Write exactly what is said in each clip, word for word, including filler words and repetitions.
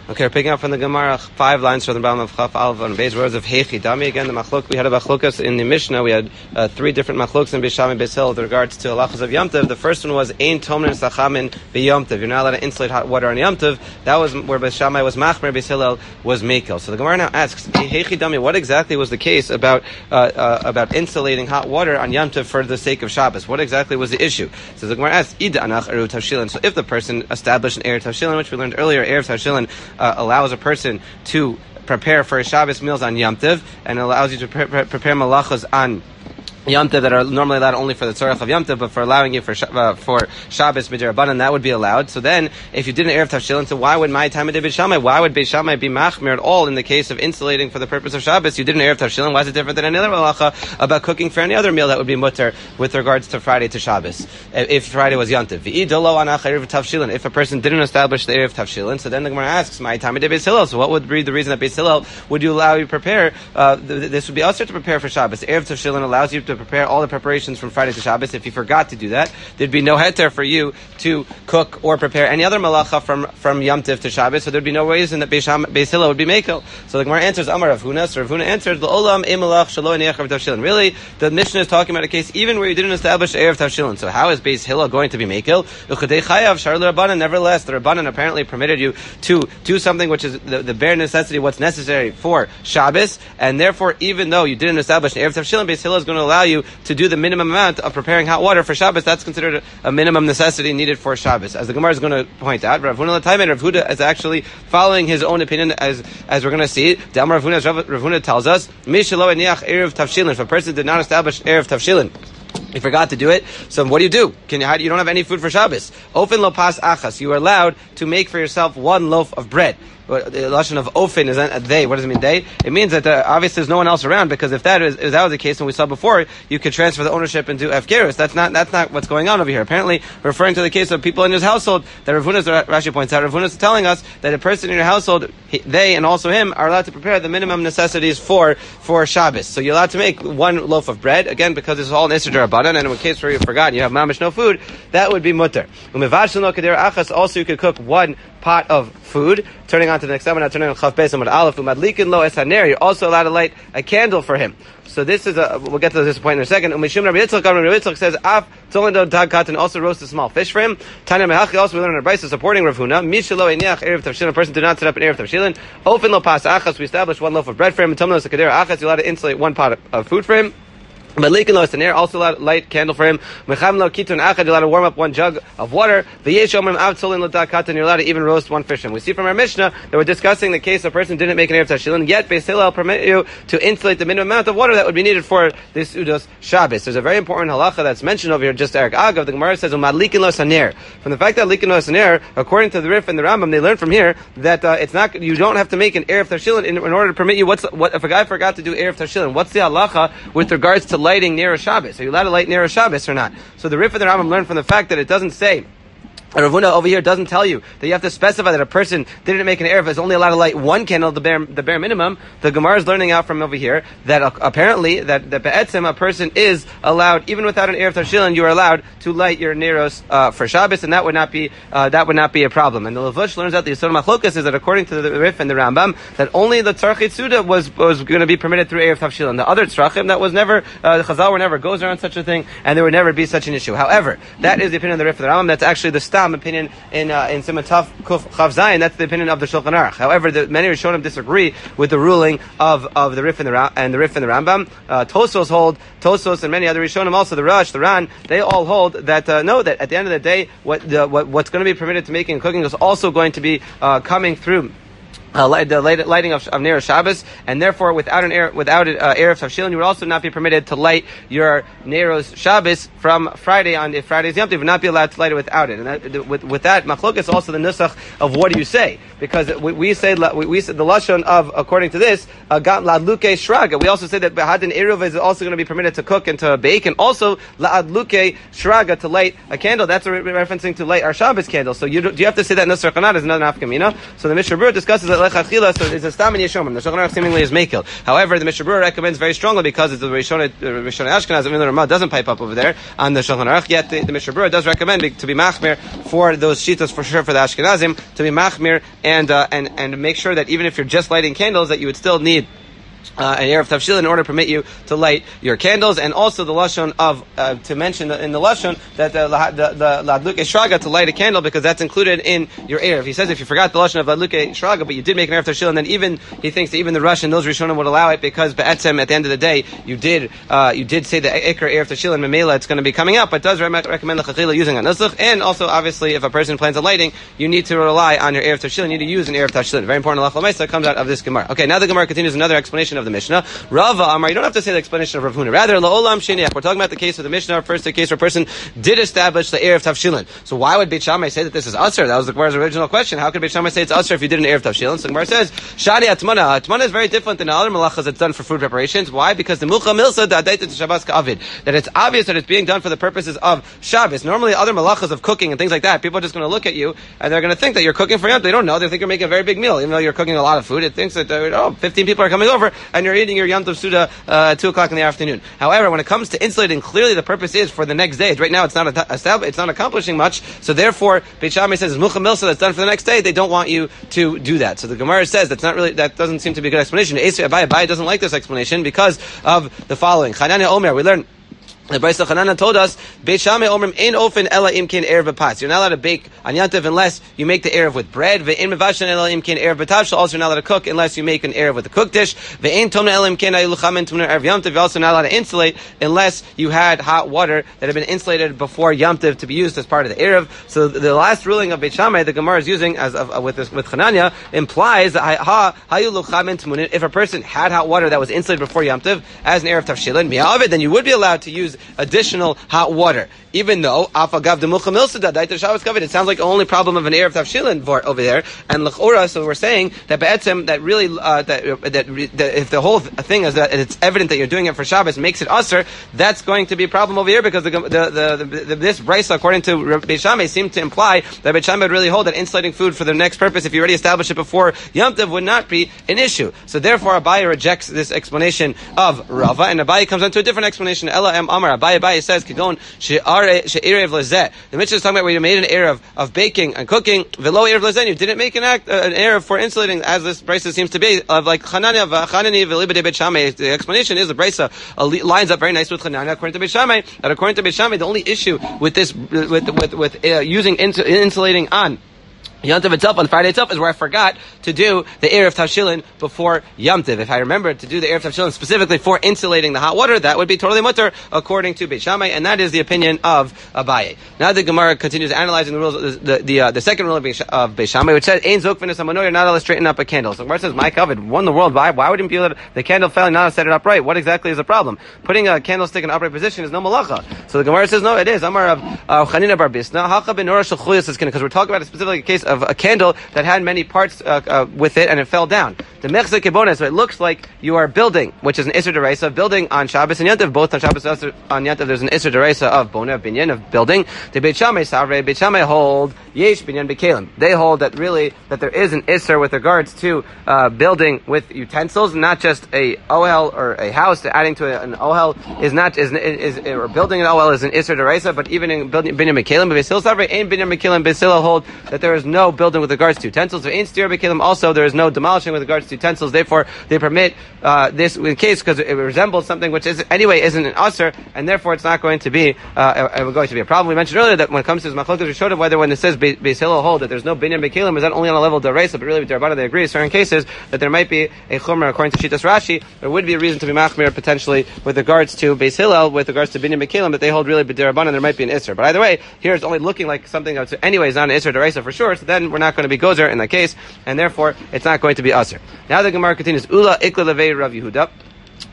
Okay, we're picking up from the Gemara, five lines from the bottom of Chaf Aleph on base words of Heichi Dami. Again, the machlok, we had a machlokas in the Mishnah. We had uh, three different machlokas in Beis Shammai and Beis Hillel with regards to halachas of Yom Tov. The first one was Ein Tomnin Sachamin B'Yom Tov. You're not allowed to insulate hot water on Yom Tov. That was where Beis Shammai was Machmer, Beis Hillel was Mekel. So the Gemara now asks, Heichi Dami, what exactly was the case about uh, uh, about insulating hot water on Yom Tov for the sake of Shabbos? What exactly was the issue? So the Gemara asks, Ida Anach Eru Tavshilin. So if the person established an Erev Tavshilin, which we learned earlier, Erev Tavshilin uh, allows a person to prepare for Shabbos meals on Yom Tov, and allows you to pre- pre- prepare malachas on Yom Tov that are normally allowed only for the tzorach of Yom Tov, but for allowing you for uh, for Shabbos midirabanan, that would be allowed. So then, if you did an erev tavshilin, so why would my time of Beis Shammai? Why would Beis Shammai be machmir at all in the case of insulating for the purpose of Shabbos? You did an erev tavshilin. Why is it different than any other halacha about cooking for any other meal that would be mutter with regards to Friday to Shabbos? If Friday was Yom Tov, v'idolo anach erev tavshilin. If a person didn't establish the erev tavshilin, so then the Gemara asks, my time of Beis Hillel. So what would be the reason that Beis Hillel would you allow you to prepare? Uh, this would be also to prepare for Shabbos. Erev tavshilin allows you to prepare all the preparations from Friday to Shabbos. If you forgot to do that, there'd be no heter for you to cook or prepare any other malacha from, from Yom Tov to Shabbos, so there'd be no reason that Beis Hillel would be mekel. So the Gemara answers, Amar Rav Huna. So Rav Huna answered, L'olam emalach shelo eniach Erev Tavshilin. Really, the Mishnah is talking about a case even where you didn't establish Erev Tavshilin. So how is Beis Hillel going to be mekel? Uchadei chayav shar l'Rabbanan. Nevertheless, the Rabbanan apparently permitted you to do something which is the, the bare necessity, what's necessary for Shabbos, and therefore, even though you didn't establish Erev Tavshilin, Beis Hillel is going to allow you to do the minimum amount of preparing hot water for Shabbos. That's considered a minimum necessity needed for Shabbos. As the Gemara is going to point out, Rav Huna L'Taimen, Rav Huda is actually following his own opinion, as as we're going to see. The Amar Rav Huna, as Rav Huna tells us, Mi shelo eniach erev tavshilin. If a person did not establish erev tavshilin, you forgot to do it, so what do you do? Can you, how, you don't have any food for Shabbos. Ofen lo pas achas. You are allowed to make for yourself one loaf of bread. The lashon of ofen is they. What does it mean they? It means that uh, obviously there's no one else around, because if that is if that was the case, and we saw before, you could transfer the ownership and do efgerus. That's not that's not what's going on over here. Apparently, referring to the case of people in his household, that Rav Huna, Rashi points out, Rav Huna is telling us that a person in your household, he, they and also him, are allowed to prepare the minimum necessities for for Shabbos. So you're allowed to make one loaf of bread, again, because this is all Nisr D'Rabbanan, and in a case where you forgot, you have mamish no food, that would be mutter. Also, you could cook one pot of food. Turning on to the next one, now turning on Chav Beis Amud Aleph, umadlikin lo es haner. You're also allowed to light a candle for him. So this is a, we'll get to this point in a second. Umishum Rabbi Yitzchak, Rabbi Yitzchak says, Af Tzolendo Dag Katan, also roast a small fish for him. Tanya Mehachi, also we learn in our Brisa supporting Rav Huna. Mishalo Einiach Erev Tavshilin, a person did not set up an Erev Tavshilin. Ofen lo pas achas, we established one loaf of bread for him. And Tomnos Kadera Achas, you're allowed to insulate one pot of, of food for him. Madlikin lo esaner, also allowed to light candle for him. Mecham lo kitun achad, you're allowed to warm up one jug of water. V'yesh omrim av tzolin lo dakatan, you're allowed to even roast one fish. And we see from our Mishnah that we're discussing the case of a person didn't make an erev tavshilin, yet Beis Hillel permit you to insulate the minimum amount of water that would be needed for this udos Shabbos. There's a very important halacha that's mentioned over here, just Eric Agav. The Gemara says, Madlikin lo esaner. From the fact that likin lo esaner, according to the Rif and the Rambam, they learn from here that uh, it's not, you don't have to make an erev tavshilin in, in order to permit you. What's what if a guy forgot to do erev tavshilin? What's the halacha with regards to lighting near a Shabbos? Are you allowed to light near a Shabbos or not? So the Rif and the Rambam learned from the fact that it doesn't say, Rav Huna over here doesn't tell you that you have to specify that a person didn't make an erev is only allowed to light one candle, the bare the bare minimum. The Gemara is learning out from over here that uh, apparently that that be'etzem a person is allowed, even without an erev tavshilin, you are allowed to light your neros uh, for Shabbos, and that would not be uh, that would not be a problem. And the Levush learns out the Yisod Machlokas is that according to the Rif and the Rambam, that only the tzarchit suda was was going to be permitted through erev tavshilin. The other tzrachim, that was never uh, the Chazal were never goes around such a thing, and there would never be such an issue. However, that is the opinion of the Rif and the Rambam. That's actually the Stam opinion in uh, in Siman Taf Kuf Chav Zayin. That's the opinion of the Shulchan Aruch. However, the, many Rishonim disagree with the ruling of, of the Rif and the Ra- and the Rif and the Rambam. Uh, Tosos hold Tosos and many other Rishonim, also the Rush, the Ran. They all hold that uh, no, that at the end of the day, what the, what what's going to be permitted to making and cooking is also going to be uh, coming through Uh, light, the light, lighting of, of Ner Shabbos, and therefore without an air, without uh, erev tavshilin, you would also not be permitted to light your Neros Shabbos from Friday on if Friday's Yom Tov. You would not be allowed to light it without it. And that, with, with that, machlok is also the nusach of what do you say, because we, we say we, we said the lashon of according to this gat la'adluke shraga. We also say that behadin eruv is also going to be permitted to cook and to bake, and also la'adluke shraga to light a candle. That's a re- referencing to light our Shabbos candle. So you do, do you have to say that nusach or not? Is another nafkamina. So the Mishnah Berurah discusses that lechatchila, so it's a stam and yeshomim. The Shulchan Aruch seemingly is makil. However, the Mishnah Berurah recommends very strongly because it's the Rishon Rishon Ashkenaz, even though the Ramah doesn't pipe up over there on the Shulchan Aruch. Yet the, the Mishnah Berurah does recommend to be machmir for those shitas for sure for the Ashkenazim to be machmir and uh, and and make sure that even if you're just lighting candles, that you would still need Uh, an erev tavshilin in order to permit you to light your candles, and also the lashon of uh, to mention in the lashon that the the, the ladluke shraga to light a candle, because that's included in your erev. He says if you forgot the lashon of ladluke shraga, but you did make an erev tavshilin, then even he thinks that even the Russian those Rishonim would allow it, because be'etzem at the end of the day you did uh, you did say the ikar erev tavshilin memela it's going to be coming up, but does recommend the chachila using a nusach, and also obviously if a person plans on lighting, you need to rely on your erev tavshilin. You need to use an erev tavshilin. Very important halakha l'maisa comes out of this gemara. Okay, now the gemara continues another explanation of the Mishnah. Rava Amar, you don't have to say the explanation of Rav Huna. Rather, la'olam sheniach. We're talking about the case of the Mishnah, first the case where a person did establish the erev tavshilin. So why would Beit Shammai say that this is usher? That was the Gemara's original question. How could Beit Shammai say it's usher if you did an erev tavshilin? So the Gemara says, shani atmana. Atmana is very different than other malachas that's done for food preparations. Why? Because the mucha milsa da'adaitet Shabbos ka'avid. That it's obvious that it's being done for the purposes of Shabbos. Normally, other malachas of cooking and things like that, people are just going to look at you and they're going to think that you're cooking for Yom. They don't know. They think you're making a very big meal, even though you're cooking a lot of food. It thinks that uh, oh, fifteen people are coming over and you're eating your Yom Tov Suda uh, at two o'clock in the afternoon. However, when it comes to insulating, clearly the purpose is for the next day. Right now, it's not a, it's not accomplishing much. So therefore, Beit Shammai says mucha milsa that's done for the next day. They don't want you to do that. So the Gemara says that's not really that doesn't seem to be a good explanation. Esrei Abai Abai doesn't like this explanation because of the following. Chananya Omer, we learn. The Brisa Chanana told us, Beit Shammai Omrim ein ofen ela imkin erev b'pas. You're not allowed to bake on Yantav unless you make the erev with bread. Ve'in mevashan ela imkin erev b'tavshel. Also, you're not allowed to cook unless you make an erev with a cooked dish. Ve'in tomna ela imkin ayiluchamen tomna erev Yantav. You're also not allowed to insulate unless you had hot water that had been insulated before Yantav to be used as part of the erev. So the last ruling of Beit Shammai, the Gemara is using as uh, with this, with Chananya, implies that ha hayiluchamen tomna. If a person had hot water that was insulated before Yantav as an erev tavshilin mi'avid, then you would be allowed to use additional hot water, even though afagav de mucha milsa daita Shabbos kavod. It sounds like the only problem of an erev tavshilin over there, and l'chora. So we're saying that be'etzem that really uh, that, that that if the whole thing is that it's evident that you're doing it for Shabbos makes it usher, that's going to be a problem over here because the the, the, the, the this brisa according to Beit Shammai seemed to imply that Beit Shammai would really hold that insulating food for the next purpose, if you already established it before Yom Tov, would not be an issue. So therefore, Abaye rejects this explanation of Rava, and Abaye comes on to a different explanation. Ela em Amar Abaye. Abaye says, "Kigon she'erev lezeh." The Mishnah is talking about where you made an erev of baking and cooking. Velo erev lezeh. You didn't make an act, uh, an erev for insulating, as this brisa seems to be of like Chananya v'Chanani v'Libedei Beit Shammai. The explanation is the brisa uh, lines up very nice with Chananya according to Beit Shammai. That according to Beit Shammai, the only issue with this with with with uh, using ins- insulating on Yom Tov itself, on Friday itself, is where I forgot to do the erev tavshilin before Yom Tov. If I remember to do the erev tavshilin specifically for insulating the hot water, that would be totally mutter according to Beit Shammai, and that is the opinion of Abaye. Now the Gemara continues analyzing the rules, the the, the, uh, the second rule of Beit, of Beit Shammai, which says Ein zok v'nes hamano, you're not allowed to straighten up a candle. So the Gemara says, my covet, won the world. Why? Why would it be that the candle fell and not set it upright? What exactly is the problem? Putting a candlestick in an upright position is no malacha. So the Gemara says, no, it is. Amar of Chanina bar Bisna, Hacha ben Nora shel Chuyas, because we're talking about a specific case of a candle that had many parts uh, uh, with it, and it fell down. The mechza kibona, so it looks like you are building, which is an isser deraisa, building on Shabbos and Yantav. Both on Shabbos and on Yantav, there's an isser deraisa of bona, binyan, of building. The Beit Shammai savre, Beit Shammai hold yesh binyan bekalim. They hold that really that there is an isser with regards to uh, building with utensils, not just a ohel or a house. Adding to a, an ohel is not is, is, is or building an ohel is an isser deraisa, but even in building binyan bekalim, Beis Hillel savre, ain't binyan bekalim. Beis Hillel hold that there is no building with regards to utensils. So in stir bekalim also there is no demolishing with regards to utensils. Therefore, they permit uh, this in case because it resembles something which is anyway isn't an usher, and therefore it's not going to be uh, a, a, going to be a problem. We mentioned earlier that when it comes to machlokas rishonim, whether when it says Beis Hillel hold that there's no binyan bekalim, is that only on a level of deraisa, but really with Derabanan they agree. Certain cases that there might be a chumrah according to Shitas Rashi, there would be a reason to be machmir potentially with regards to Beis Hillel, with regards to binyan bekalim, that they hold really b'derabanan there might be an isser. But either way, here it's only looking like something that's anyways not an isser deraisa for sure. So then we're not going to be gozer in that case, and therefore it's not going to be usher. Now the Gemara continues. Ula ikla levei Rav Yehuda.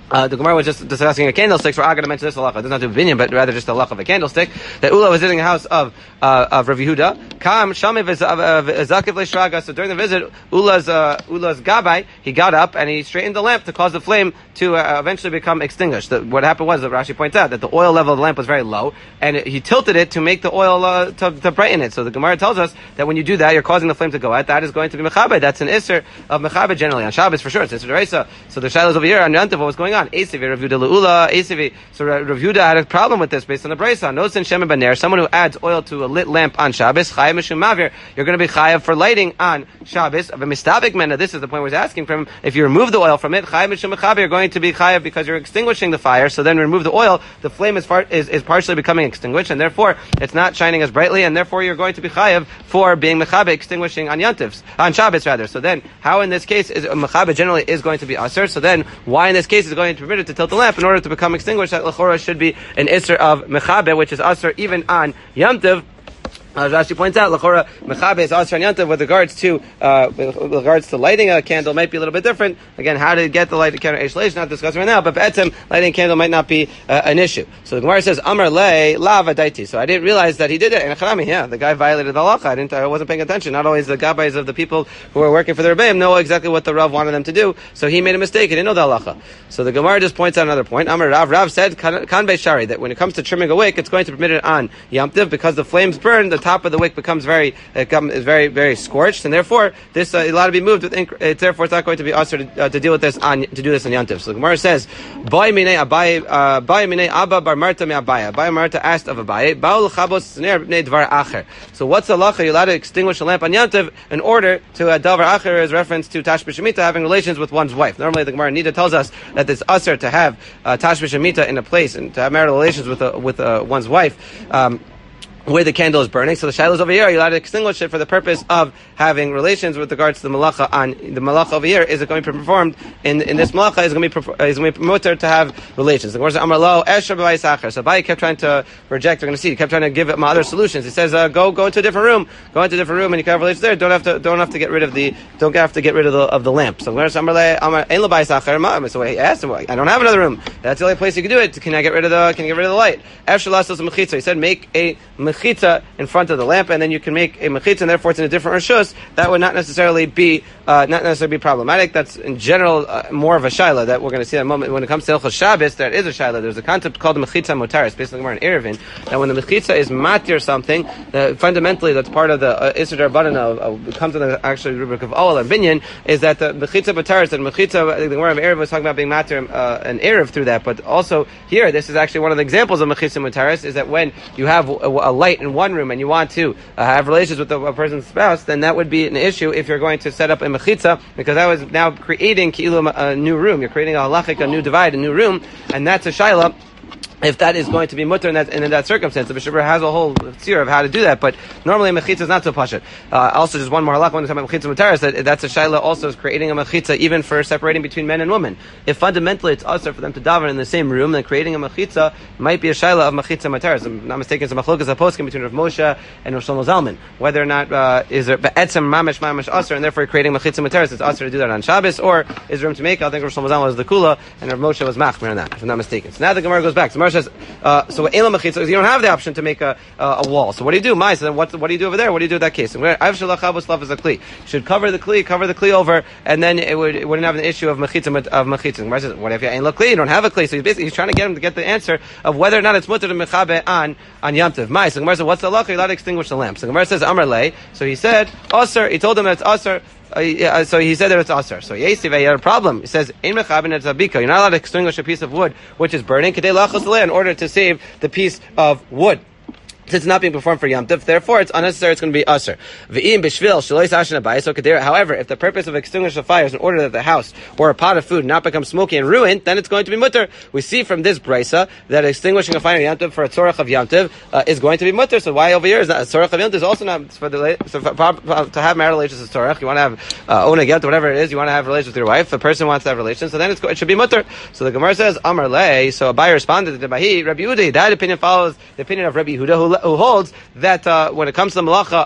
Uh, the Gemara was just discussing a candlestick, so I'm going to mention this halacha. It does not do binyan, but rather just the halacha of a candlestick. That Ula was visiting the house of uh, of Rav Yehuda. Kam shami v'zakiv leishraga. So during the visit, Ula's uh, Ula's gabai, he got up and he straightened the lamp to cause the flame to uh, eventually become extinguished. The, what happened was, that Rashi points out, that the oil level of the lamp was very low, and it, he tilted it to make the oil uh, to, to brighten it. So the Gemara tells us that when you do that, you're causing the flame to go out. That is going to be mechaber. That's an isser of mechaber generally on Shabbos for sure. It's isser d'oraisa. So the shaila is over here on Yantiv. What was going on? Esivi, Rav Yehuda le'ula, Esivi. So Rav Yehuda had a problem with this based on the brisa. Nosin shemen baner, someone who adds oil to a lit lamp on Shabbos, chayav mishum mavir, you're going to be chayav for lighting on Shabbos. Of a mistabik mena, this is the point where he's asking from, if you remove the oil from it, chayav mishum mechaber, you're going to be chayav because you're extinguishing the fire. So then remove the oil, the flame is, far, is, is partially becoming extinguished, and therefore it's not shining as brightly, and therefore you're going to be chayav for being mechaber, extinguishing on Yantivs, on Shabbos rather. So then, how in this case is mechaber generally is going to be aser? So then, why in this case is it going to be permitted to tilt the lamp in order to become extinguished? That lechora should be an isser of mechaber, which is aser even on Yom Tov. As Rashi points out, L'chora Mechabe is Asr Yantav with regards to uh, with regards to lighting a candle might be a little bit different. Again, how to get the light candle Eish not discussed right now, but Be'etzem, lighting a candle might not be uh, an issue. So the Gemara says Amar Le Lava Daiti. So I didn't realize that he did it. And Acharami, yeah, the guy violated the halacha. I didn't. I wasn't paying attention. Not always the gabbais of the people who are working for the Rebbeim know exactly what the Rav wanted them to do. So he made a mistake. He didn't know the halacha. So the Gemara just points out another point. Amar Rav Rav said Kan Beishari that when it comes to trimming a wick, it's going to permit it on Yom Tov because the flames burn. The top of the wick becomes very it come, is very very scorched, and therefore this uh, allowed to be moved with inc- it's therefore it's not going to be usher to, uh, to deal with this on to do this on Yantiv. So the Gemara says, "Bai minei Abaye, uh, Bai minei Abba bar Marta me Abaye." Abaye Marta asked of Abaye, "Baul chabos ner bnei dvar acher." So what's the halacha? You're allowed to extinguish a lamp on Yantiv in order to uh, davar acher is reference to tash b'shemita, having relations with one's wife. Normally the Gemara Nida tells us that it's usher to have uh, tash b'shemita in a place and to have marital relations with uh, with uh, one's wife. Um, where the candle is burning. So the shaila is over here. Are you allowed to extinguish it for the purpose of having relations with regards to the malacha on the malacha over here? Is it going to be performed in in this malacha? Is going to be is going to be promoted to have relations? The Gemara says Amar Lo Esher b'Bayis Acher. So Abaye kept trying to reject. We're going to see. He kept trying to give him other solutions. He says, uh, "Go go into a different room. Go into a different room, and you can have relations there. Don't have to don't have to get rid of the don't have to get rid of the of the lamp." So the Gemara says Amar Le Amar Ein Lo Bayis Acher. So he asked him, "I don't have another room. That's the only place you can do it. Can I get rid of the Can you get rid of the light?" Esher Lassos Mechitza. He said, "Make a mechitza in front of the lamp, and then you can make a mechitza, and therefore it's in a different rishus." That would not necessarily be uh, not necessarily be problematic. That's in general uh, more of a shaila that we're going to see in a moment. When it comes to Hilchos Shabbos, that is a shaila. There's a concept called the mechitza motaris, basically more in Erevin, that when the mechitza is matir something, that fundamentally that's part of the uh, Issur D'Rabbanan of uh, comes to the actually rubric of Oel and Binyan, is that the mechitza motaris and mechitza, the Gemara of Erev was talking about being matir uh, an Erev through that, but also here this is actually one of the examples of mechitza motaris, is that when you have a, a light in one room and you want to uh, have relations with the, a person's spouse, then that would be an issue if you're going to set up a mechitza, because that was now creating ki'ilu a new room. You're creating a halachic, a new divide, a new room, and that's a shaila. If that is going to be mutter in that, in that circumstance, the Bishop has a whole tzir of how to do that, but normally a mechitza is not so pashut. Uh, also, just one more halakha when we talk about mechitza mutaris, that that's a shaila also is creating a mechitza even for separating between men and women. If fundamentally it's usher for them to daven in the same room, then creating a mechitza might be a shaila of mechitza mutaris. I'm not mistaken, it's a machlokas aposkim between Rav Moshe and Rav Shlomo Zalman. Whether or not uh, is there be'etzem mamash mamash usher, and therefore creating mechitza mutaris, it's usher to do that on Shabbos, or is there room to make? I think Rav Shlomo Zalman was the kula, and Rav Moshe was machmir on that, if I'm not mistaken. So now the Gemara goes back. So the Gemara says, uh, so elam mechitza, you don't have the option to make a uh, a wall. So what do you do? My, so then what what do you do over there? What do you do in that case? I've shalachavos love is a kli. Should cover the kli, cover the kli over, and then it would it wouldn't have an issue of mechitza of mechitza. Gemara says, what if you ain't la kli? You don't have a kli. So he's basically he's trying to get him to get the answer of whether or not it's mutter to mechabe on on Yom Tov. My, so Gemara says, what's the halacha? You're allowed to extinguish the lamp. So Gemara says, Amar lei. So he said, Aser. He told him that it's Aser. Uh, yeah, so he said that it's Aser. So Yesiv, he had a problem. He says, Ein mechabin et zabika. You're not allowed to extinguish a piece of wood which is burning, kedei lachos alei, in order to save the piece of wood. Since it's not being performed for Yom Tov, therefore it's unnecessary, it's going to be usher. V'im b'shvil shalois ashen abayis so kedera. However, if the purpose of extinguishing the fire is in order that the house or a pot of food not become smoky and ruined, then it's going to be mutter. We see from this brisa that extinguishing a fire in Yom Tov for a tzorach of Yom Tov uh, is going to be mutter. So why over here is that a tzorach of Yom Tov is also not for the so for, for, to have marital relations is tzorach. You want to have uh, ona get whatever it is. You want to have relations with your wife. The person wants to have relations, so then it's, it should be mutter. So the Gemara says Amar lei. So Abaye responded to Bahi Rabbi Yehuda. That opinion follows the opinion of Rabbi Yehuda, who, who holds that uh, when it comes to the malacha of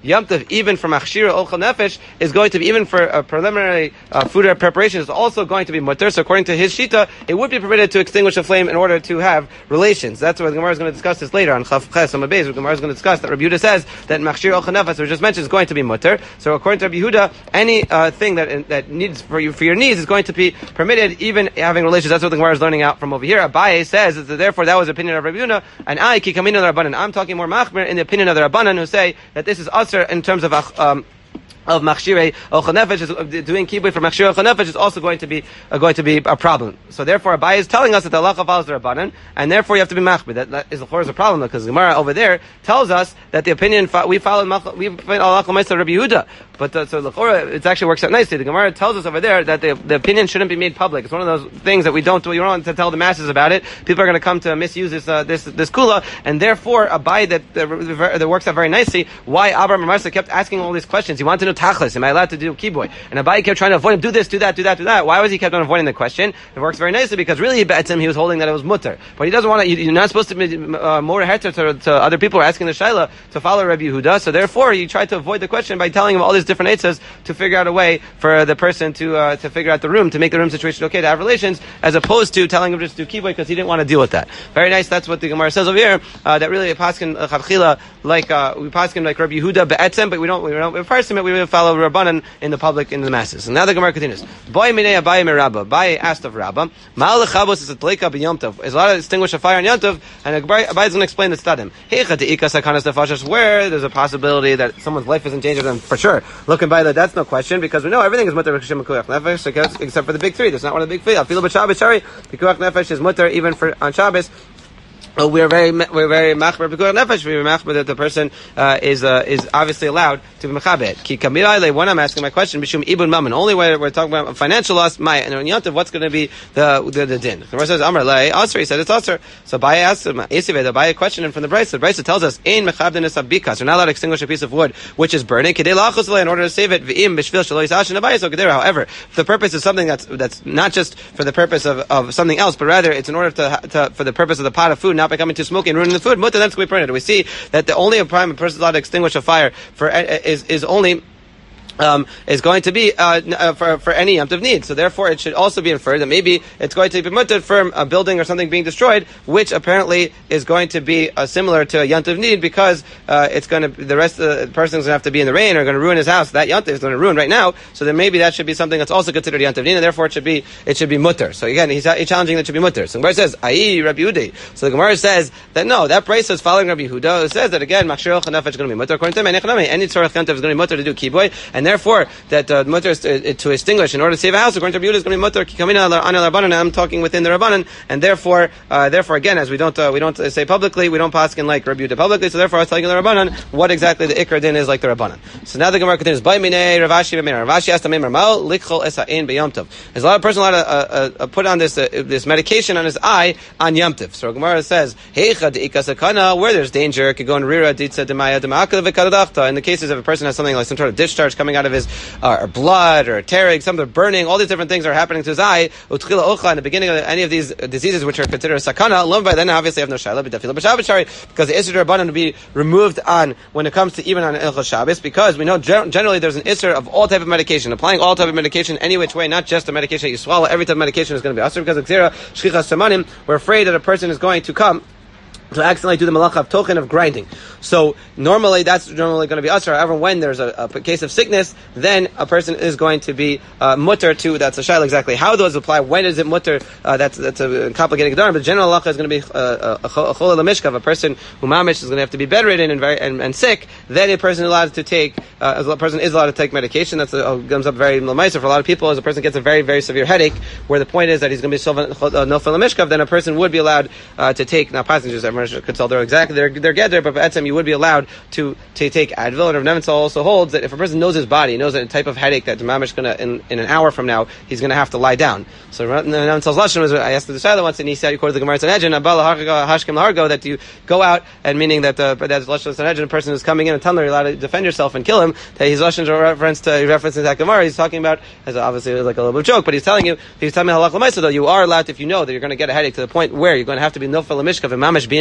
Yom Tov, even for machshira ochel nefesh, is going to be, even for a preliminary uh, food preparation, is also going to be mutter. So according to his shita, it would be permitted to extinguish a flame in order to have relations. That's what the Gemara is going to discuss this later on Chav Ches on Beis. The Gemara is going to discuss that Rabbi Yehuda says that machshir ochel nefesh, we just mentioned, is going to be mutter. So according to Rabbi Yehuda, any uh, thing that that needs for you for your needs is going to be permitted, even having relations. That's what the Gemara is learning out from over here. Abaye says that therefore that was the opinion of Rabbi Yehuda, and I ki kamina the Rabbanan. I'm talking more machmer in the opinion of the Rabbanan, who say that this is usher in terms of um, of machshirei ochel nefesh, is doing kibui for machshirei ochel nefesh is also going to be uh, going to be a problem. So therefore, Abai is telling us that the halacha follows the Rabbanan, and therefore you have to be machmir. That, that is of course a problem, because the Gemara over there tells us that the opinion we follow we follow halacha ma'aseh Rabbi Yehuda. But uh, so l'chora, it actually works out nicely. The Gemara tells us over there that the, the opinion shouldn't be made public. It's one of those things that we don't do. You don't want to tell the masses about it. People are going to come to misuse this uh, this this kula, and therefore Abai that that, that works out very nicely. Why Abraham Marsa kept asking all these questions? He wanted to know tachlis. Am I allowed to do kiboy? And Abai kept trying to avoid him. Do this, do that, do that, do that. Why was he kept on avoiding the question? It works very nicely because really he bets him. He was holding that it was mutter, but he doesn't want to. You're not supposed to be uh, more heter to, to other people who are asking the shaila to follow Rabbi Yehuda. So therefore, he tried to avoid the question by telling him all these different eitzas to figure out a way for the person to uh, to figure out the room, to make the room situation okay to have relations, as opposed to telling him just to do kiboy because he didn't want to deal with that. Very nice. That's what the Gemara says over here. Uh, that really a paskin uh, chavchila like uh, we paskin like Rabbi Yehuda be'etzem, but we don't we don't parse him. We will follow Rabbanan in the public, in the masses. And now the Gemara continues. Boy minei Abaye merabba. Abaye asked of Rabba, Ma'al lechabos is a tleika b'yom tov. Is allowed to extinguish a fire on Yom Tov, and Abaye is going to explain the stadim. Heicha deika sakanas nefashos, where there's a possibility that someone's life is in danger, then for sure. Looking by that, that's no question, because we know everything is mutter b'kashim mekuach nefesh, except for the big three. That's not one of the big three. Afilu b'Shabbos shari mekuach nefesh is mutter even for on Shabbos. Oh, we're very we're very machmer b'kuach nefesh. We're machmer that the person uh, is uh, is obviously allowed to be mechabed. Ki kamilai. When I'm asking my question, b'shum ibun mammon. Only when we're talking about financial loss, my and on Yom Tov, what's going to be the the, the din? The Gemara says Amar lei Asr. He said it's Asr. So Abaye asked him, Esive, the Abaye question him from the Brisa. The Brisa tells us ein mechabden es abikas. You're not allowed to extinguish a piece of wood which is burning. Kidei lachos in order to save it. V'im b'shvil shelo yisashin Abaye. So there. However, if the purpose is something that's that's not just for the purpose of, of something else, but rather it's in order to, to for the purpose of the pot of food not becoming too smoky and ruining the food, mutter, that's going to be permitted. We see that the only time a person is allowed to extinguish a fire for is is only Um, is going to be uh, uh, for for any Yom Tov need. So therefore, it should also be inferred that maybe it's going to be mutter for a building or something being destroyed, which apparently is going to be uh, similar to a Yom Tov need, because uh, it's going to the rest of the person's going to have to be in the rain or going to ruin his house. That Yom Tov is going to ruin right now. So then maybe that should be something that's also considered Yom Tov need, and therefore it should be it should be mutter. So again, he's, he's challenging that it should be mutter. So the Gemara says, "Ayi Rabbi Yehuda." So the Gemara says that no, that price is following Rabbi Yehuda. It says that again, machshir ochel nefesh is going to be mutter. According to him, any tzorach Yom Tov is going to be mutter to do kiboy, and therefore that uh, mutter is to, to extinguish in order to save a house. According to Rabbi Yehuda, is going to be mutter kikamina anel rabbanan. I'm talking within the rabbanan, and therefore, uh, therefore again, as we don't uh, we don't uh, say publicly, we don't paskin like Rabbi Yehuda publicly. So therefore, I was telling the rabbanan what exactly the ikar din is like the rabbanan. So now the Gemara continues. By minei Ravashi b'meir. Ravashi asked the Meimar Mal lichol esa'in b'yom tov. There's a lot of person allowed to uh, uh, put on this uh, this medication on his eye on Yom Tov. So Gemara says heicha deika sakana, where there's danger, it could go in rira ditza demaya demaka v'karadachta. In the cases of a person has something like some sort of discharge coming out of his uh, or blood or tearing, some of the burning, all these different things are happening to his eye. Utchila ocha, in the beginning of any of these diseases which are considered a sakana, alone by then obviously have no shaila b'tafila b'Shabbos shari, because the isser rabbanan to be removed on when it comes to even on Ilchos Shabbos, because we know generally there's an isser of all type of medication, applying all type of medication any which way, not just the medication that you swallow. Every type of medication is going to be asur because of Xera Shchichas Samanim. We're afraid that a person is going to come to accidentally do the malacha of tochen of grinding. So normally that's normally going to be usher. However, when there's a, a case of sickness, then a person is going to be uh, mutter to. That's a shaila exactly how those apply. When is it mutter? Uh, that's that's a complicated gedarim. But general halacha is going to be uh, a chol mishkav. A person who mamish is going to have to be bedridden and very and, and sick. Then a person is allowed to take. Uh, a person is allowed to take medication. That's a, uh, comes up very l'maisa for a lot of people. As a person gets a very very severe headache, where the point is that he's going to be nofel mishkav, then a person would be allowed uh, to take now passengers. Could tell they're exactly they're they're get there, but at some you would be allowed to to take Advil. And Rav Nebenzahl also holds that if a person knows his body, knows that a type of headache that the mamish gonna in, in an hour from now he's gonna have to lie down. So Rav Nebenzahl's lashon was, I asked the Shaila once, and he said according to the Gemara Sanhedrin, hashkem lahargo, that you go out and meaning that the that's lashon Sanhedrin, a person who's coming in and telling her you're allowed to defend yourself and kill him. That his lashon is a reference to reference to that Gemara. He's talking about as obviously like a little bit of joke, but he's telling you he's telling me halach l'maisa though you are allowed if you know that you're going to get a headache to the point where you're going to have to be nofel mishkav and mamish being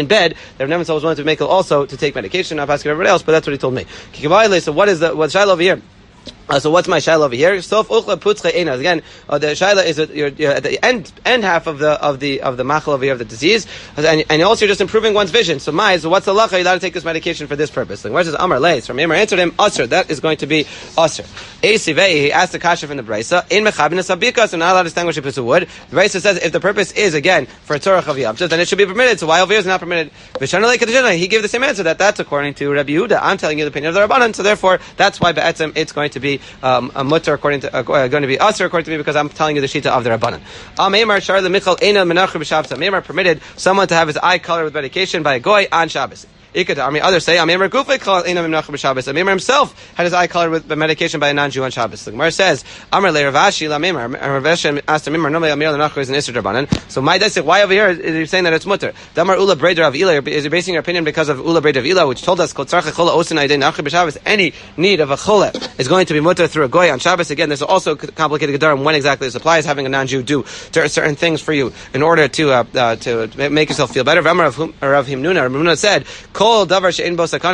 bed, that Rav Nebenzahl was willing to make also to take medication, not asking everybody else, but that's what he told me. So what is the what's Shiloh over here? Uh, so what's my shaila over here? Sof uchla putzche eina. Again, uh, the shaila is that you're, you're at the end end half of the of the of the machal over here of the disease, and, and also you're just improving one's vision. So my, so what's the lacha? You're allowed to take this medication for this purpose. Like where says Amar Leis? From Amar answered him, Asr. That is going to be Asr. Esivei, he asked the kasha from the brisa. In mechabin sabika, so not allowed to distinguish a piece of wood. The brisa says if the purpose is again for a tzorach of yamtiv, then it should be permitted. So why over here is not permitted? He gave the same answer that that's according to Rabbi Yehuda. I'm telling you the opinion of the Rabbanan. So therefore, that's why be'etzem it's going to be um, a mutter according to uh, going to be usher according to me because I'm telling you the shita of the Rabbanan. Amemar shar the michal eina menachur b'Shabbos. Amemar permitted someone to have his eye colored with medication by a goy on Shabbos. I mean, others say Amemar Gufay called Eina Menachem b'Shabbos. Amemar himself had his eye colored with medication by a non-Jew on Shabbos. The Gemara says Amar le Ravashi la Amemar. Ravashi asked Amemar, "No, Amir Lenachur is an Isser Drabanan." So my dad said, "Why over here is he saying that it's mutter?" Damar Ula Breder of Ila. Is he basing your opinion because of Ula Breder of Ila, which told us Kol Tzarcha Chola Osin Aydei Nachur b'Shabbos? Any need of a chola is going to be mutter through a goy on Shabbos. Again, there's also complicated gedarim when exactly this applies. Having a non-Jew do certain things for you in order to uh, uh, to make yourself feel better. Amar of Himnuna. Himnuna said, "Kol davar she'en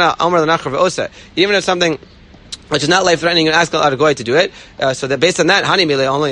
even if something which is not life-threatening, and ask a goy to do it. Uh, so that based on that, hani mile only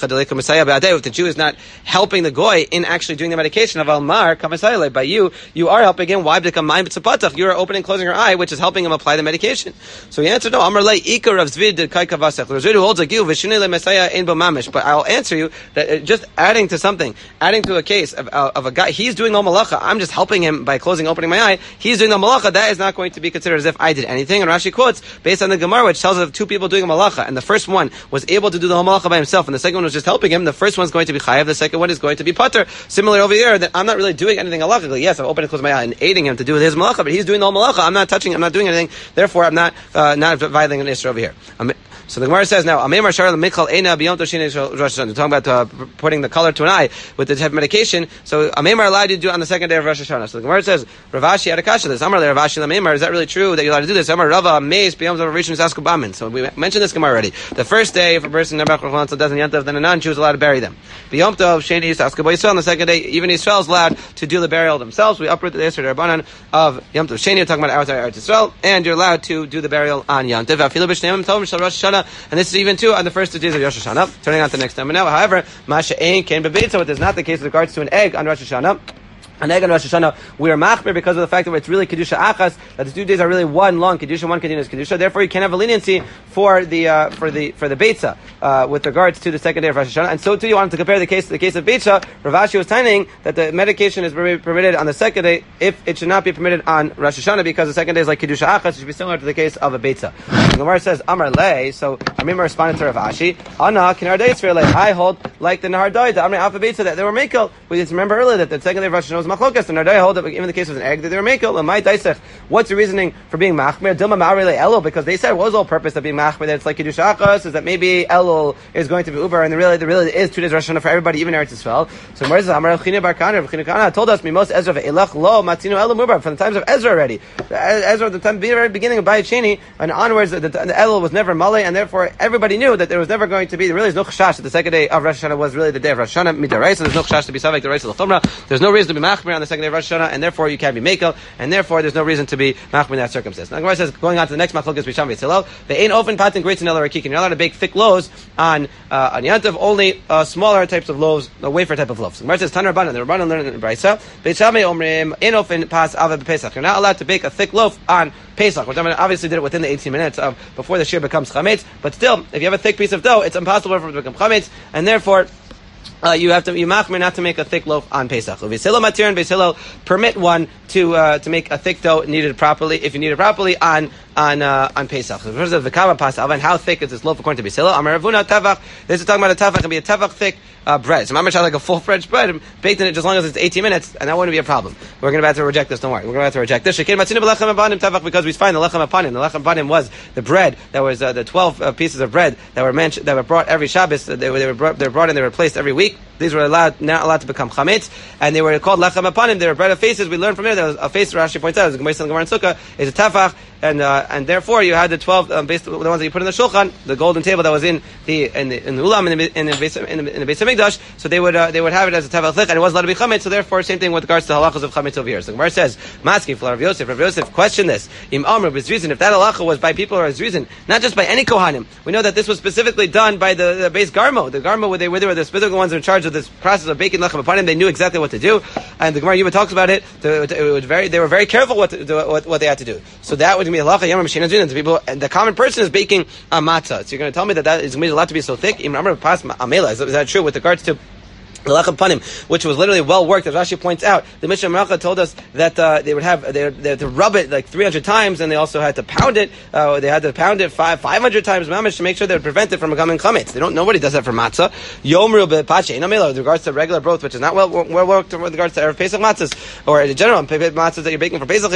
if the Jew is not helping the goy in actually doing the medication of almar kamasayale, by you, you are helping him. Why become mind b'tzapatach? You are opening and closing your eye, which is helping him apply the medication. So he answered, no. Amar lei ikar of zvid kai kavasech. Zvid who holds a gil v'shinei le'mesaya in b'mamish. But I'll answer you that just adding to something, adding to a case of, uh, of a guy, he's doing the malacha. I'm just helping him by closing, opening my eye. He's doing the malacha. That is not going to be considered as if I did anything. And Rashi quotes based on the Gemara, which tells us of two people doing a malacha, and the first one was able to do the whole malacha by himself, and the second one was just helping him. The first one's going to be chayav, the second one is going to be pater. Similar over here, that I'm not really doing anything halachically. Yes, I'm opening and closing my eye and aiding him to do his malacha, but he's doing the whole malacha. I'm not touching, I'm not doing anything. Therefore, I'm not uh, not violating an issur over here. I'm, So the Gemara says now, Amemar Shar Michal Eina Biyom Toshin Rosh Hashanah. We're talking about uh, putting the color to an eye with the type of medication. So Amemar allowed you to do it on the second day of Rosh Hashanah. So the Gemara says, Ravashi had a kasha. This Amar Ravashi Amemar. Is that really true that you're allowed to do this? Amar Rava Meis Biyom Zav Rishon Zasku Bamin. So we mentioned this Gemara already. The first day, if a person never doesn't yantav, then a non-Jew is allowed to bury them. Biyom Tov Sheni Zasku Yisrael. On the second day, even Yisrael is allowed to do the burial themselves. We uproot the Yisrael Rabbanan of Yom Tov Sheni. We're talking about Eretz Yisrael, and you're allowed to do the burial on Yantav. Afilu b'shneim tov Rosh Hashanah, and this is even too on the first two days of Rosh Hashanah. Turning on to the next number now. However, Masha Ein Ken Bebeitza, what is not the case with regards to an egg on Rosh Hashanah. An egg on Rosh Hashanah, we are machmir because of the fact that it's really kedusha achas. That the two days are really one long kedusha, one continuous kedusha. Therefore, you can have a leniency for the uh, for the for the beitza uh, with regards to the second day of Rosh Hashanah. And so too, you wanted to compare the case to the case of beitza. Ravashi was telling that the medication is permitted on the second day if it should not be permitted on Rosh Hashanah because the second day is like kedusha achas. It should be similar to the case of a beitza. The Gemara says Amar lei. So Amimah responded to Ravashi, Ana kinardayis for lei. I hold like the nahardai the Amar alpha beitza that they were makel. We just remember earlier that the second day of Rosh Hashanah was machlokas, and nardai hold that even the case of an egg that they were makel. Lamai daisech. What's the reasoning for being machmir? Dilma ma'arele elul, because they said what was the whole purpose of being machmir? That it's like kedusha achas, is that maybe elul is going to be uber, and there really there really is two days Rosh Hashanah for everybody, even Eretz Yisrael. So where is it? Amar Chine Bar Kana, Chine Kana told us Mimos Ezra ve'elach lo matzinu elul mubar from the times of Ezra already. Ezra at the time, the very beginning of Bayit Sheni and onwards, the, the, the elul was never malay, and therefore everybody knew that there was never going to be. There really is no chashash that the second day of Rosh Hashanah was really the day of Rosh Hashanah midaraisa. So there's no chashash to be savek the raisa l'chumra. There's no reason to be machmir on the second day of Rosh Hashanah, and therefore you can't be mekel, and therefore there's no reason to be machmir in that circumstance. Now the Gemara says, going on to the next machlokas b'sham v'tzilal, they ain't open patin great and elor akikin. You're not allowed to bake thick loaves on uh, on yantav, only uh, smaller types of loaves, a wafer type of loaves. The Gemara says Tanar Rabbanan, the Rabbanan learned in the Brisa, Beit Shammai omrim ain't open pas ava b'pesach. You're not allowed to bake a thick loaf on Pesach, which I mean, obviously did it within the eighteen minutes of before the shir becomes chametz. But still, if you have a thick piece of dough, it's impossible for it to become chametz, and therefore Uh, you have to you machmir not to make a thick loaf on Pesach. Beis Hillel matir and Beis Hillel permit one to uh, to make a thick dough needed properly if you need it properly on on uh, on Pesach. In terms of the kava pasav and how thick is this loaf according to Beis Hillel? Amar Ravuna tavach. This is talking about a tavach. It can be a tavach thick uh, bread. So mamish like a full French bread baked in it, just as long as it's eighteen minutes, and that wouldn't be a problem. We're going to have to reject this. Don't worry, we're going to have to reject this. Shekin matzinu b'lechem abanim tavach, because we find the lechem apanim. The lechem apanim was the bread that was uh, the twelve uh, pieces of bread that were mentioned that were brought every Shabbos. They were they were brought, they were brought in. They were placed every week. these were allowed, not allowed to become chametz, and they were called lechem apanim. They were bread of faces. We learned from there that a face, Rashi points out, as the Gemara in Sukkah, is a tefach, and uh, and therefore you had the twelve, um, based on the ones that you put in the shulchan, the golden table that was in the in the, in the ulam in the in the base in the, in the base of Mikdash. So they would uh, they would have it as a tefach lich, and it wasn't allowed to be chametz. So therefore, same thing with regards to halachas of chametz over here. So the Gemara says, Maski for Rav Yosef. Rav Yosef questioned this. Im Amr was reason. If that halacha was by people or as reason, not just by any kohanim. We know that this was specifically done by the, the base garmo. The garmo, where they, where they were the specific ones in charge of this process of baking lechem upon him. They knew exactly what to do, and the Gemara Yuma talks about it. It was very, they were very careful what, to, what, what they had to do. So that would be halacha yom machina the people. And the common person is baking a matzah. So you're going to tell me that that is allowed to be so thick? Im Amr pas amela. Is that true with regards to the lechem panim, which was literally well worked, as Rashi points out? The Mishnah Meracha told us that uh, they would have they, they had to rub it like three hundred times, and they also had to pound it. Uh, they had to pound it five five hundred times, mamish, to make sure they would prevent it from becoming chametz. They don't. Nobody does that for matzah. Yomru bepache inamela. With regards to regular broth, which is not well well worked with regards to erev Pesach matzahs or in general matzahs that you're baking for Pesach.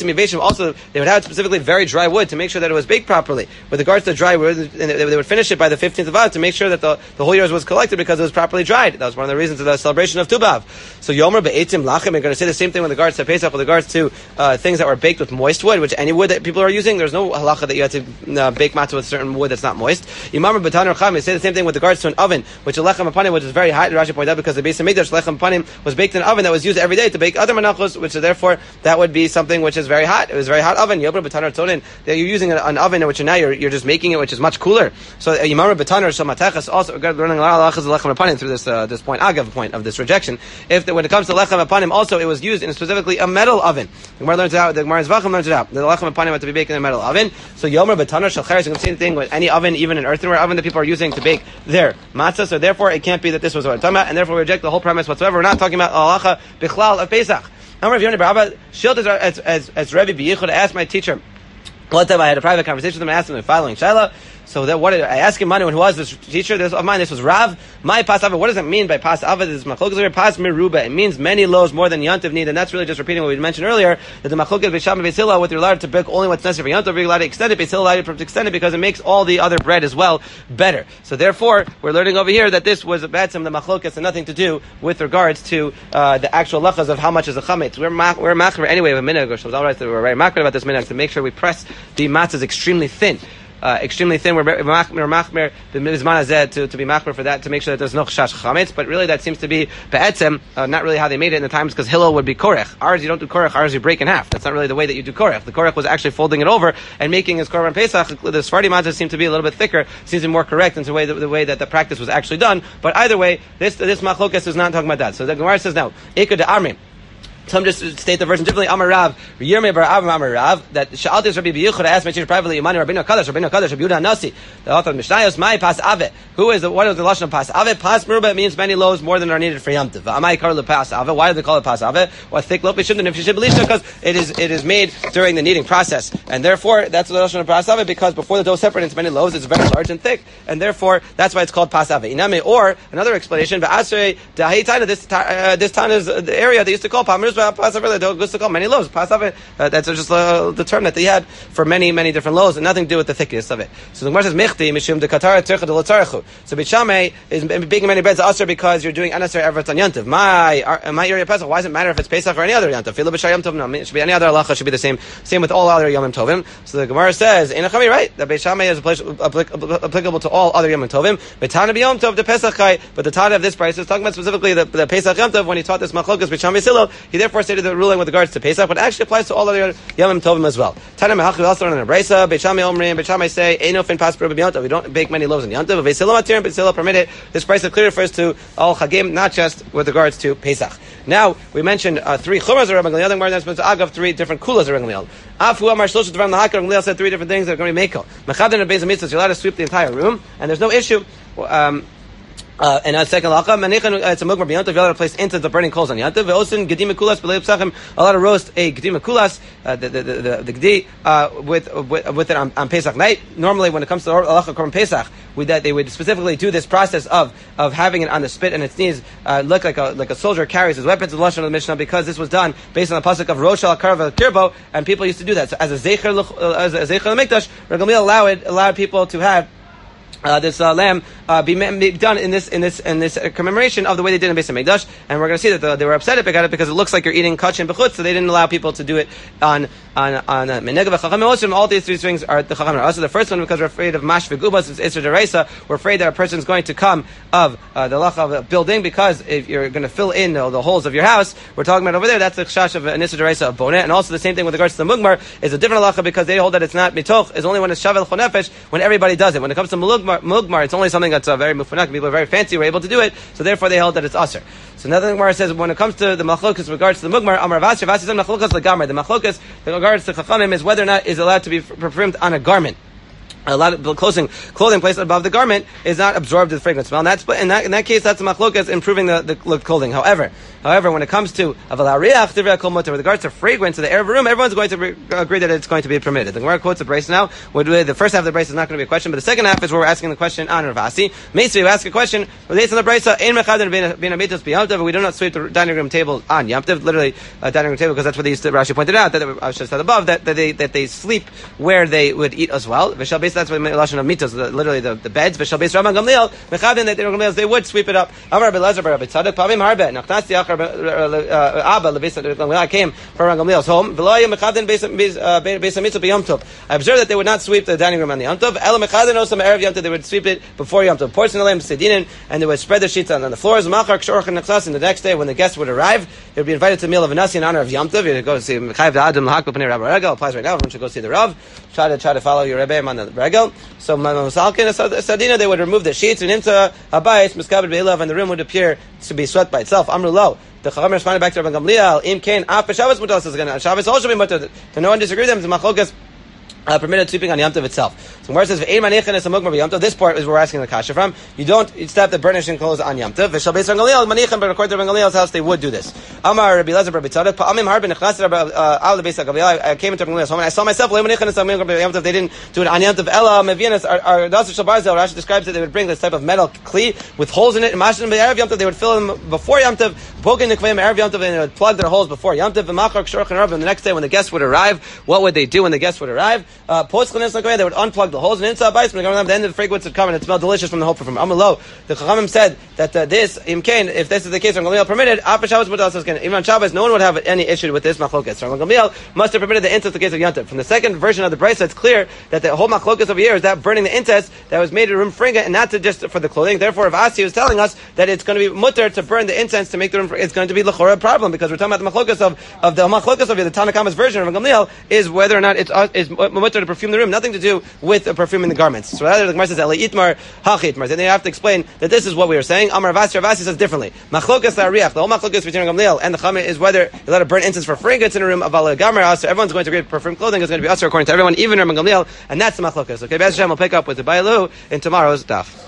Also, they would have specifically very dry wood to make sure that it was baked properly. With regards to dry wood, and they would finish it by the fifteenth of Av to make sure that the, the whole year was collected because it was properly dried. That was one of the reasons of the celebration of Tu B'Av. So Yomer be'etzim lachem, you're going to say the same thing with regards to Pesach, with regards to uh, things that were baked with moist wood, which any wood that people are using, there's no halacha that you have to uh, bake matzah with certain wood that's not moist. Yimamar b'taner cham, you say the same thing with regards to an oven, which a lechem apanim, which is very hot. Rashi pointed out because the base of Mikdash lechem apanim was baked in an oven that was used every day to bake other manachos, which is therefore that would be something which is very hot. It was a very hot oven. Yomer b'taner tonin, that you're using an, an oven which now you're, you're just making it, which is much cooler. So Yimamar b'taner shamateches, also we're learning a lot of halachas of lechem apanim through this uh, this point, agav point of this rejection. If the, when it comes to lechem apanim, also it was used in specifically a metal oven. The Gemara learns it out. The Gemara Zvachim learns it out. The lechem apanim had to be baked in a metal oven. So yomer b'taner shalcheres, you can see the thing with any oven, even an earthenware oven that people are using to bake their matzah. So therefore, it can't be that this was what I'm talking about, and therefore we reject the whole premise whatsoever. We're not talking about halacha bichlal of Pesach. Now, Rav Yonah Bar Abba Shilt as as as Rebbe B'Yichud asked my teacher. One time I had a private conversation with him and asked him the following shaila. So that what did, I asked him, who was this teacher this, of mine? This was Rav. My pas ava. What does it mean by pas ava? This is machlokas pas miruba. It means many loaves more than yantiv need, and that's really just repeating what we mentioned earlier. That the machlokas b'sham and b'sila, what they're allowed to bake only what's necessary for yantiv, you're allowed to extend it. B'sila allowed to extend it because it makes all the other bread as well better. So therefore, we're learning over here that this was a batsam the machlokas and nothing to do with regards to uh, the actual lachas of how much is a chametz. We're ma- we're machmer anyway. A minute ago, so all right, that we're very machmer about this minute to make sure we press the matzahs extremely thin. Uh, extremely thin. We're machmer machmer the mizman hazeh to to be machmer for that, to make sure that there's no chash chametz. But really, that seems to be be'etzem, uh, not really how they made it in the times, because Hillel would be korech. Ours, you don't do korech. Ours, you break in half. That's not really the way that you do korech. The korech was actually folding it over and making his korban pesach. The Sephardi matzah seemed to be a little bit thicker. Seems to be more correct in the way the, the way that the practice was actually done. But either way, this this machlokas is not talking about that. So the Gemara says now, ikad armim. Some just state the version differently. Amar Rav, Yirmei bar Avram Amar Rav, that Sha'altis Rabbi B'Yichud, I asked my teacher privately, Yimani Rabbeinu Kadosh, Rabbeinu Kadosh, Rabbi Yehuda Nasi, the author of Mishnayos, my pas ave. Who is the, what is the lashon of pas ave? Pas meruba means many loaves more than are needed for Yom Tov. Amai kar le pas ave. Why do they call it pas ave? Or thick loaf? It shouldn't. If you should believe so, because it is it is made during the kneading process, and therefore that's the lashon of pas ave, because before the dough separates into many loaves, it's very large and thick, and therefore that's why it's called pas ave. Iname, or another explanation, but asrei dahitana. This uh, this town is the area they used to call pas ave. Used to call many loaves. Pasav, uh, that's just uh, the term that they had for many, many different loaves, and nothing to do with the thickness of it. So the Gemara says, "Michti mishum de katara tzircha de l'tzarchu." So Beit Shammai is baking many breads asur because you're doing unnecessary efforts on Yantiv. My uh, my area Pesach. Why does it matter if it's Pesach or any other Yantiv? Filo b'shar Yom Tov. No, it should be any other halacha. Should be the same. Same with all other Yom Tovim. So the Gemara says, "Einachami, right? That Beit Shammai is applicable to all other Yom Tovim. Betana b'Yom Tov de Pesachai." But the Tana of this price is talking about specifically the, the Pesach Yom Tov. When he taught this machlokas Beit Shammai Silo, he therefore stated the ruling with regards to Pesach, but actually applies to all other Yom Tovim as well. Tana mehachi also learn in a brisa. Beit Shammai omrim. Beit Shammai say, "Eino fin pas b'Yom Tov." We don't bake many loaves in Yom Tov. Beit Silo matir, Beit Silo permit it. This brisa clearly refers to all Chagim, not just with regards to Pesach. Now we mentioned uh, three chumas of Rabban Gamliel. The Gemara mentions agav three different kulas of Rabban Gamliel. Afu amar shloshut dvarim lahakar. Rabban Gamliel said three different things that are going to be mekel. Mechadan and beis mitzvahs. You're allowed to sweep the entire room, and there's no issue. Um, Uh, and a second lacha, manichan, it's a mugmar b'yantav, you're allowed to place incense of burning coals on yantav. Ve'osin gedim kulas b'leib psachim, allowed to roast a gedim kulas, uh, the the the, the, the gedi, uh, with, with with it on, on Pesach night. Normally, when it comes to halacha korban Pesach, with that they would specifically do this process of of having it on the spit and its knees, uh, look like a like a soldier carries his weapons. The lashon of the Mishnah, because this was done based on the pasuk of Rosh al Karva Kirbo, and people used to do that. So as a zecher as a zecher Mikdash, Rabban Gamliel allowed allowed people to have Uh, this uh, lamb uh, be, be done in this in this in this uh, commemoration of the way they did in Beis Hamikdash, and we're going to see that the, they were upset about it because it looks like you're eating kachin b'chutz, so they didn't allow people to do it on on on menega v'chacham. All these three things are the chacham. Also, the first one because we're afraid of mash v'gubas, it's isur deraisa. We're afraid that a person's going to come of uh, the lacha of a building because if you're going to fill in uh, the holes of your house, we're talking about over there. That's the chash of an isur deraisa of bonet, and also the same thing with regards to the mugmar is a different lacha because they hold that it's not mitoch, is only when it's shavel chonefesh when everybody does it. When it comes to mugmar, mugmar it's only something that's uh, very mufanak. People are very fancy, were able to do it, so therefore they held that it's aser. So another thing where it says when it comes to the machlokas with regards to the mugmar, Amar Vasi, Vasi said machlokas legamar. The machlokas with regards to chachamim is whether or not is allowed to be perfumed on a garment. A lot of clothing, clothing placed above the garment is not absorbed with fragrance smell. And that's, in that, in that case, that's a machlokas improving the, the clothing. However, however, when it comes to avalariach divrei kol mutar, with regards to fragrance of the air of a room, everyone's going to re- agree that it's going to be permitted. The Gemara quotes a brace now. The first half of the brace is not going to be a question, but the second half is where we're asking the question on Ravasi. Maybe we ask a question based on the brace. Ein mechaden ben amitos b'yamtiv. We do not sweep the dining room table on yamtiv, literally a dining room table, because that's what they used to, Rashi pointed out that I should have said above that, that they that they sleep where they would eat as well. V'shal based that's what the lashon of mitos, literally the, the beds. V'shal based Rabban Gamliel mechaden that they they would sweep it up. Amar Belezer bar Rabbi Tzadok pavim harbe nachnasti achar Abba lebis. I came from Rabban Gamliel's home. V'lo yom mechaden beis mitzvah b'yom tov. I observed that they would not sweep the dining room on the yom tov. Ela mechaden osam erev yom tov. They would sweep it before yom tov. Porcelain lamb sedinin, and they would spread the sheets on, on the floors. Machar kshorach nechsas. And the next day, when the guests would arrive, they would be invited to a meal of a nasi in honor of yom tov. You go see Mechayev Adam lahakbel pnei Rabbi Regel. Applies right now. Everyone should go see the Rav. Try to try to follow your Rebbe on the Regel. So Masalkin Sadina, they would remove the sheets and into a bayis miskabed beilav, and the room would appear to be swept by itself. Amru lo. The Chacham responded back to Rabban Gamliel. Im kain af b'Shabbos mutar is going to Shabbos also be mutar. To no one disagree with them. The machlokas Uh, permitted sweeping on Yom Tov itself. So where it says V'ein manichin es hamugmar b'Yom Tov, this part is where we're asking the kasha from. You don't stop the burnishing clothes on Yom Tov. V'shal beis Rabban Gamliel manichin, but according to Rabban Gamliel's house, they would do this. Amar Rabbi Elazar bar Tzadok pa'amim harben nechnas al beis Gamliel. I came into Rabban Gamliel's home and I saw myself V'ein manichin es hamugmar b'Yom Tov. They didn't do it on Yom Tov. Ela mevianas our dasar shel barzel. Rashi describes that they would bring this type of metal kli with holes in it. And mashim b'erev Yom Tov, they would fill them before Yom Tov. Poking the kveim erev Yom Tov, and they would plug their holes before Yom Tov. V'machar kshorach and the next day when the guests would arrive, what would they do when the guests would arrive? Uh, they would unplug the holes and inside bites. When the end of the fragrance would come and it smelled delicious from the whole perfume. Amalo, the Chachamim said that uh, this imkain, if this is the case, Rabban Gamliel permitted. After Shabbos, even on Shabbos, no one would have any issue with this machlokas. Rabban Gamliel must have permitted the incense in the case of Yom Tov. From the second version of the brisa, it's clear that the whole machlokas over here is that burning the incense that was made in a room fringa and not to just for the clothing. Therefore, if Asi was telling us that it's going to be mutter to burn the incense to make the room, it's going to be l'chora a problem because we're talking about the machlokas of of the machlokas of the Tanakama's version of Rabban Gamliel is whether or not it's uh, is mutter to perfume the room, nothing to do with uh, perfuming the garments. So rather, the Gemara says, "Eli itmar hachi itmar." Then they have to explain that this is what we are saying. Amar Vasi, Vasi says differently. Machlokas la'ariach. The whole machlokas between Gamliel and the Chachamim is whether you let it burn incense for fragrance in a room. Aval gamer aser. Everyone's going to agree perfume clothing is going to be aser according to everyone, even Rabban Gamliel, and that's the machlokas. Okay, Be'ez Hashem, we'll pick up with the Bailu in tomorrow's daf.